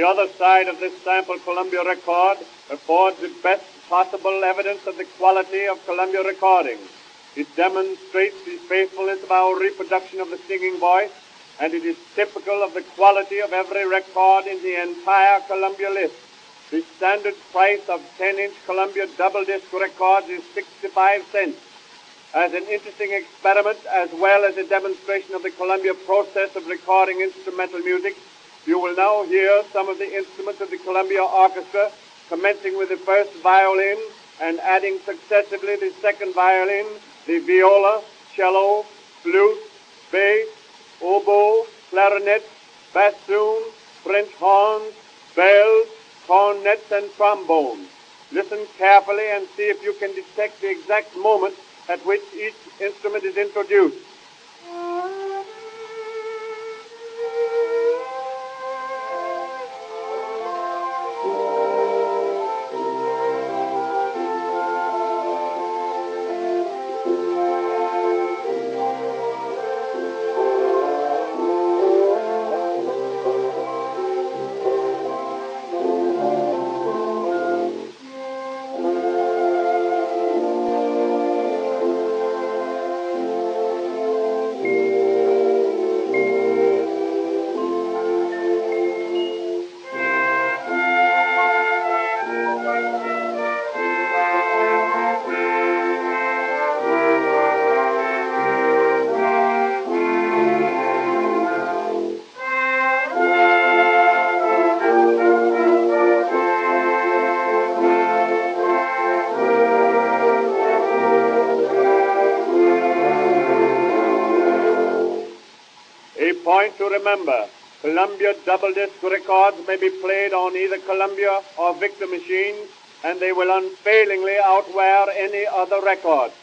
The other side of this sample Columbia record affords the best possible evidence of the quality of Columbia recordings. It demonstrates the faithfulness of our reproduction of the singing voice, and it is typical of the quality of every record in the entire Columbia list. The standard price of 10-inch Columbia double-disc records is 65 cents. As an interesting experiment, as well as a demonstration of the Columbia process of recording instrumental music, you will now hear some of the instruments of the Columbia Orchestra, commencing with the first violin and adding successively the second violin, the viola, cello, flute, bass, oboe, clarinet, bassoon, French horns, bells, cornets, and trombones. Listen carefully and see if you can detect the exact moment at which each instrument is introduced. A point to remember, Columbia double-disc records may be played on either Columbia or Victor machines, and they will unfailingly outwear any other record.